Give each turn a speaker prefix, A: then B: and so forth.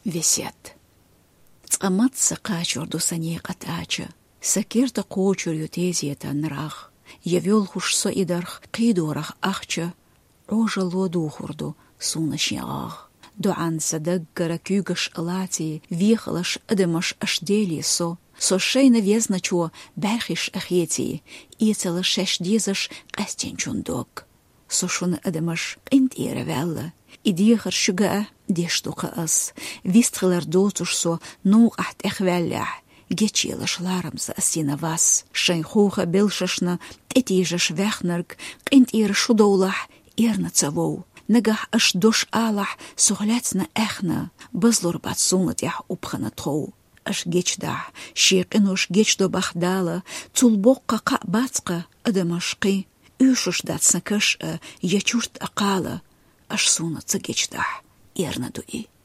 A: висет. Цамат сакачур до санекат ача. Сакирта кочур ютезиета нрах. Явел хуш со идарх қидорах ахча. Рожа лоду хурду сунашнягах. Дуан садаггара кюгаш алати, вихалаш адамаш ашдели со. Со шейна везначо бәрхиш ахети, ицела шешдизаш қастенчундок. Со шуна адамаш қинт иревелла. Идиғар шуга дештуқа ас. Вистрелар дотуш со нуг ахт эхвеллях. Гечелаш ларамса асина вас. Шайн хуха билшашна тетижаш вехнарг. Қинт ир шудоулах ирна цавоу. Нагах аш дош алах сугляцна эхна. Базлур бат сунат ях упхана троу. Аш гечда, шиқинуш гечдо бахдала, цулбоққа қа бацқа адамашқи. Үшуш датсна каш ячурт ақала. Аш сунатса гечда, ирна дуи.